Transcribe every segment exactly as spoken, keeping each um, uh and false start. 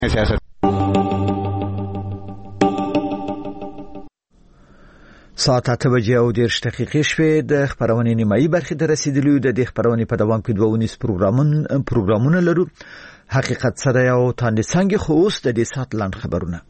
سیاست ساعت اته بجې او دېرش دقیقې شوې. د خپرونې نیمایي برخې ته رسیدلي. د دې خپرونې په دوام کې دوه ونیز پروګرامونه پروګرامونه لرو. حقیقت سره یو تاندې څنګه خو اوس د دې سات لاند خبرونه.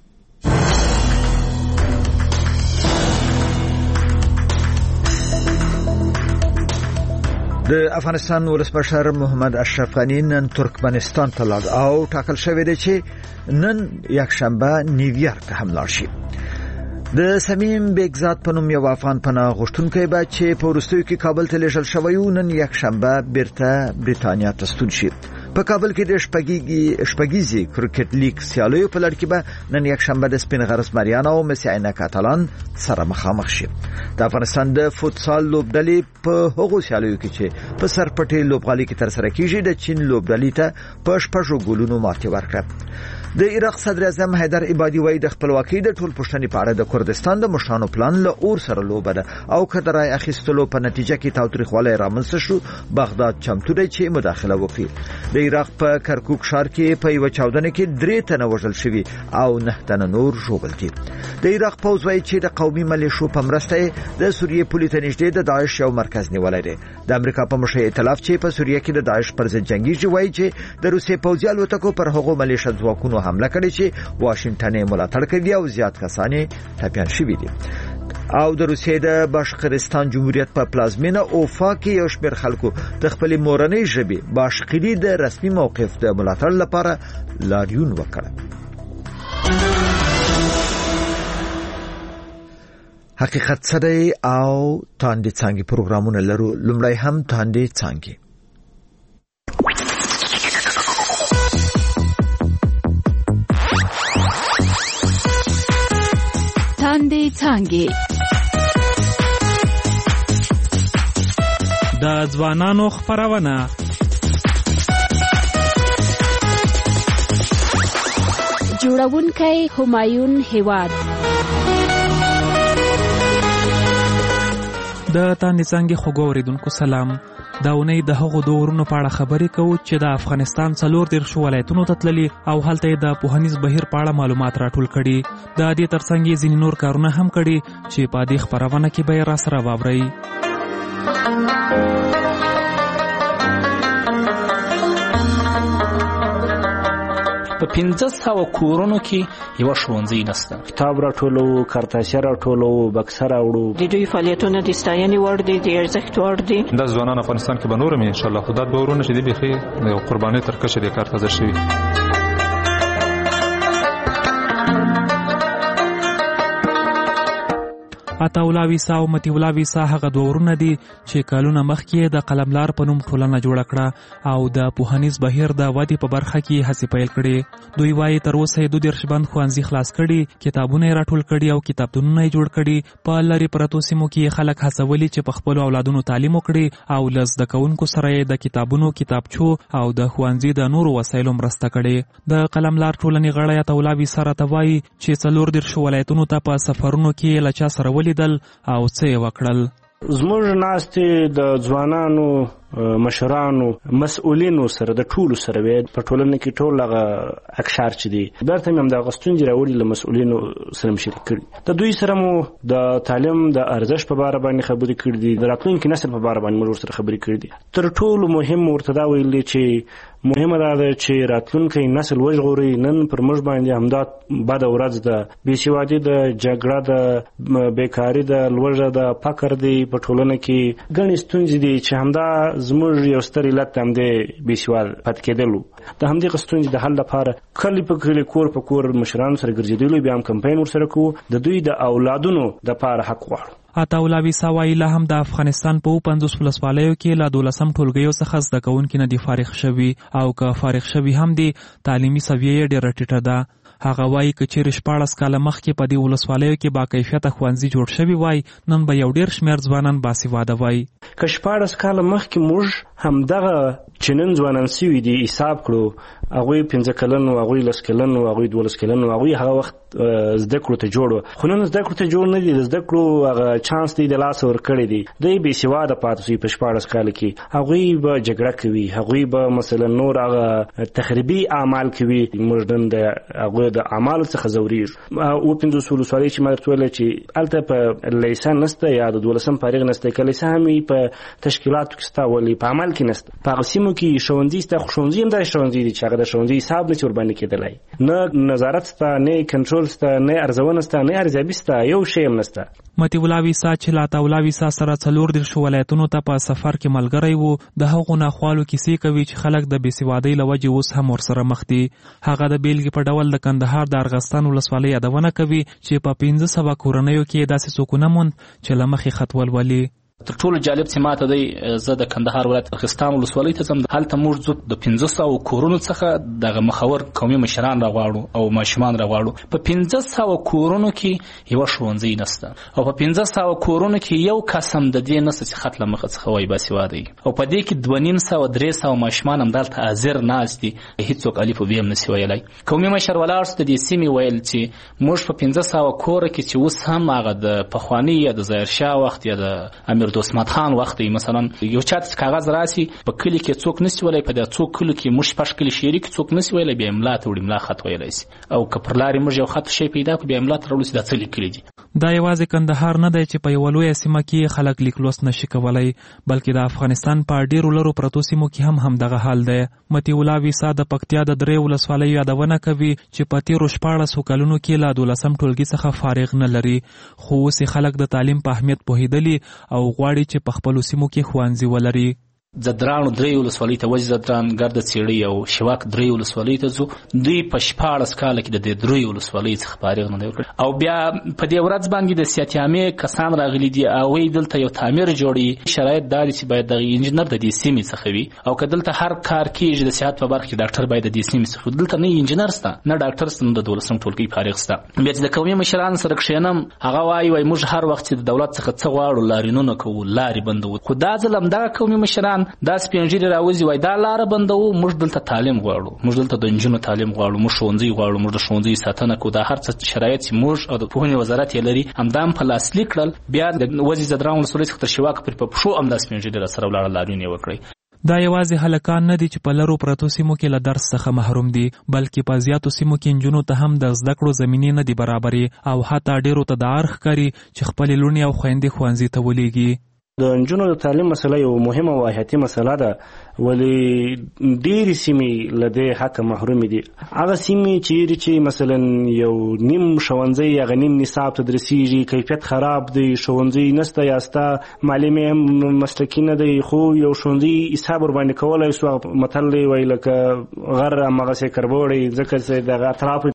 د افغانستان ولسمشر محمد اشرف غنی نن ترکمنستان ته لاړ او ټاکل شوی دی چې نن یکشنبه نیویارک ته هم لاړ شي. د سمیم بیگزاد په نوم یو افغان پناه غوښتونکی به چې په وروستیو کې کابل ته لیږل شوی و نن یکشنبه بیرته بریتانیا ته ستون شي. په کابل کې د شپږیزې شپږیزې کرکټ لیګ سیالیو په لړ کې به نن یکشنبه د سپین غرس مریان او مسی عینه کاتالان سره مخامخ شي. د افغانستان د فوتسال لوبډلې په هغو سیالیو کې چې په سرپټي لوبغالي کې تر سره کیږي د چین لوبډلې ته په شپږو ګولونو ماتې ورکړه. د عراق صدر اعظم حیدر عبادي وایي د خپلواکۍ د ټول پښتني په اړه د کردستان د مشرانو پلان له اور سره لوبه ده او کله راي اخیستلو په نتیجه کې تاوتریخوالی رامنځته شو. بغداد چمتو دی چې مداخله وکړي. د عراق په کرکوک ښار کې په یو چاودنه کې درې تنه وژل شوي او نه تنه نور ژوبل دي. د عراق پوځ وایي چې د قومي ملیشو په مرسته د سوریې پولې ته نږدې د داعش یو مرکز نیولی دی. د امریکا په مشر ائتلاف چې په سوریه کې د داعش پر ضد جنگیږي وایي چې د روسیې پوځي الوتکو پر هغو ملیشه ځواکونو حمله کړې چې واشنگټن یې ملاتړ کوي او زیات کسان ټپیان شوي دي. او د روسیې د باشقرستان جمهوریت په پلازمینه اوفا کې یو شمېر خلکو د خپلې مورنۍ ژبې باشقري د رسمي موقف د ملاتړ لپاره لاریون وکړ. حقیقت سره او تاندې څنګه پروګرامونه لرو. لومړی هم تاندې څنګه تاندې څنګه د ځوانانو خبرونه جوړونکی همایون هیواد. د تاندې څنګه خوږو اوریدونکو سلام. دا ونې د هغو دوه ورونو په اړه خبرې کوو چې د افغانستان څلور دېرش ولایتونو ته تللي او هلته یې د پوهنیز بهیر په اړه معلومات راټول کړي. د دې ترڅنګ یې ځینې نور کارونه هم کړي چې په دې خپرونه کې به یې راسره واورئ. په پنځه سوه کورونو کې یو ښوونځی نشته. کتاب راټولو، کارتاسیه راټولو، بکسه راوړو. د دوی فعالیتونه د ستاینې وړ دي، د ارزښت وړ دي. دا ځوانان افغانستان کې به نور هم انشاءالله خو دا دوه ورونه چې دي بیخي یو قربانۍ تر کچه دې کار تازه شوي. عطاالله ویسا او مطیع الله ویسا هغه دوه ورونه دي چې کلونه مخکې د قلملار په نوم ټولنه جوړه کړه او د پوهنیز بهیر د ودې په برخه کې هڅې پیل کړې. دوی وایي تر اوسه یې دوه دېرش بند ښوونځي خلاص کړي، کتابونه یې راټول کړي او کتابتونونه یې جوړ کړي. په لرې پرتو سیمو کې خلک هڅولي چې په خپلو اولادونو تعلیم وکړي او له زده کوونکو سره یې د کتابونو، کتابچو او د ښوونځي د نورو وسایلو مرسته کړې. د قلملار ټولنې غړی عطاالله ویسا راته وایي چې څلور دېرش ولایتونو ته په سفرونو کې له چا سره ولیدل او څه یې وکړل. زموږ ناستې د ځوانانو، مشرانو، مسؤلینو سره د ټولو سره وي په ټولنه کې ټول هغه اکشار چې دي برته هم د غستونځ راوړي له مسؤلینو سره مشرک کړي. د دوی سره مو د تعلیم د ارزښت په اړه باندې خبرې کړې دي، د راتلونکي نسل په اړه باندې موږ سره خبرې کړې دي. تر ټولو مهم ورته دا ویل چې مهمه ده چې راتلونکي نسل وژغوري. نن پر موږ باندې همدا بده ورځ ده، بې سوادي ده، جګړه ده، بیکاري ده، لوږه ده، فقر دی په ټولنه کې. ګڼې ستونزې دي چې همدا زموږ یو ستر علت هم دی بې سواد پاتې کېدلو. د همدې ستونزې د حل لپاره کلی په کلی، کور په کور مشرانو سره ګرځېدلو، بیا هم کمپاین ورسره کوو. د دوی د اولادونو دپاره حق غواړو. عطاالله ویسا وایي لا هم د افغانستان په پنځوس ولسوالیو کې له دولسم ټولګیو څخه زده کوونکي نه دي فارغ شوي او که فارغ شوي هم دي تعلیمي سویه یې ډېره ټیټه ده. هغه وایي که چیرې شپاړس کاله مخکې په دې ولسوالیو کې با کیفیته ښوونځي جوړ شوي وای، نن به یو ډېر شمېر ځوانان باسواده وای. که شپاړس کاله مخکې موږ همدغه چې نن ځوانان سوي دي حساب کړو، هغوی پنځه کلن و، هغوی لس کلن و، هغوی دولس کلن و، هغوی هغه وخت زده کړو ته جوړ و. خو نن زده کړو ته جوړ نه دي. د زده کړو هغه چانس دی د لاس ورکړی دی دوی بې سواده پاتې شوي په شپاړس کال کې هغوی به جګړه کوي هغوی به مثلا نور هغه تخریبي اعمال کوي موږ نن د هغوی د اعمالو څخه ځورېږو اووه پنځوس ولسوالۍ چې ما درته ویله چې هلته په لیسه نسته یا د دولسم فارغ نسته که لیسه هم وي په تشکیلاتو کې سته ولې په عمل کې نسته په هغه سیمو کې ښوونځي سته خو ښوونځي هم داسې ښوونځي دي چې هغه د ښوونځي حساب نشي ورباندې کېدلی نه نظارت سته نه کنټرول سته نه ارزونه سته نه ارزیابي سته یو شی هم نسته مطیع الله ویسا چې له عطا الله ویسا سره څلور دېرش ولایتونو ته په سفر کې ملګری و د هغو ناخوالو کیسې کوي چې خلک د بېسوادۍ له وجې اوس هم ورسره مخ دي هغه د بیلګې په ډول د کندهار د ارغستان ولسوالۍ یادونه کوي چې په پنځه سوه کورنیو کې داسې څوک ونه موند چې له مخې خط ولولي تر ټولو جالب چې ماته دی زه د کندهار ولایت ارغستان ولسوالۍ ته ځم هلته موږ ځو د پنځه سوه کورونو څخه دغه مخور قومي مشران راغواړو او ماشومان راغواړو په پنځه سوه کورونو کې یوه ښوونځی نسته او په پنځه سوه کورونو کې یو کس هم د دې نسته چې خط له مخه څخه وایي باسواده او په دې کې دوه نیم سوه درې سوه ماشومان همدلته حاضر ناست دي هېڅوک الف و ب هم نسي ویلی قومي مشر ولاړ سو د دې سیمې ویل چې موږ په پنځه سوه کوره کې چې اوس هم هغه د پخواني یا د ظاهرشاه وخت یا د امیر دوست محمد خان وخت مثلا یو چاته کاغذ راسي په کلی کې څوک نسی ویلی په دې څوک کلی کې موږ شپږ کلی شریک څوک نسی ویلی بیا املا ته وړي املا خط ویلی سي او که پر لارې موږ یو خط شی پیدا کړو بیا املا ته راوړو چې دا څه لیکلي دي دا یوازې کندهار نه دی چې په یوه لویه سیمه کې خلک لیک لوست نشي کولی بلکې د افغانستان په ډېرو لرو پرتو سیمو کې هم همدغه حال دی مطیع الله ویسا د پکتیا د درې ولسوالیو یادونه کوي چې په تېرو شپاړسو کلونو کې له دولسم ټولګي څخه فارغ نه لري خو اوس خلک د تعلیم په اهمیت پوهېدلي او غواړي چې په خپلو سیمو کې ښوونځي ولري زدرانو درې ولسوالۍ ته وځي زدران ګرده څېړۍ او شواک درې ولسوالۍ ته ځو دوی په شپاړس کاله کې د دې درې ولسوالۍ څخه فارغ نه دی وکړی او بیا په دې ورځ باندې د صحت عامې کسان راغلي دي هغوی دلته یو تعمیر جوړوي شرایط دا دي چې باید دغه انجینر د دې سیمې څخه وي او که دلته هر کار کېږي د صحت په برخه کې ډاکټر باید د دې سیمې څخه دلته نه انجینر سته نه ډاکټر سته نه د دولسم ټولګي فارغ سته بیا چې د قومي مشرانو سره کښېنم هغه وایي وایي موږ هر وخت چې د دولت څخه څه غواړو لارینونه کوو لارې بندوو خو دا ځل همدغه قومي مشران داسې پنځه راوځي وای دا لاره بندوو موږ دلته تعلیم غواړو موږ دلته د نجونو تعلیم غواړو موږ ښوونځي غواړو موږ د ښوونځي ساتنه کوو دا هر څه شرایط چې موږ او د پوهنې وزارت یې لري همدا هم په لاسلیک کړل بیا د وځي زدران ولسوالۍ څخه تر شواک پورې په پښو همداسې پنځه راسره ولاړه لاریون یې وکړئ دا یوازې هلکان نه دي چې په لرو پرتو سیمو کې له درس څخه محروم دي بلکې په زیاتو سیمو کې نجونو ته هم د زده کړو زمینې نه دي برابرې او حتی ډېرو ته دا اړ ښکاري چې خپلې لوڼې او خویندې ښوونځي ته ولېږي د نجونو د تعلیم مسله یو مهمه او حیاتي مسله ده ولې ډېرې سیمې له دې حقه محرومې دي هغه سیمې چیرې چې مثلا یو نیم ښوونځی هغه نیم نصاب تدریسیږي کیفیت خراب دی ښوونځی نسته یا ستا معلم هم مسلکي نه دی خو یو ښوونځي حساب ورباندې کولی سو متل دی وایي لکه غر همغسې کربوړی ځکه چې دغه اطرافو